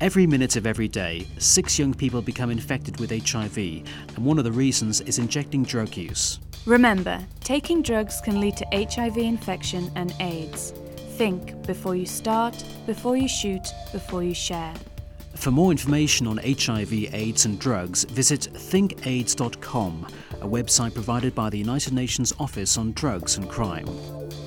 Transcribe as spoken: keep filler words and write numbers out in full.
Every minute of every day, six young people become infected with H I V, and one of the reasons is injecting drug use. Remember, taking drugs can lead to H I V infection and AIDS. Think before you start, before you shoot, before you share. For more information on H I V, AIDS and drugs, visit think aids dot com, a website provided by the United Nations Office on Drugs and Crime.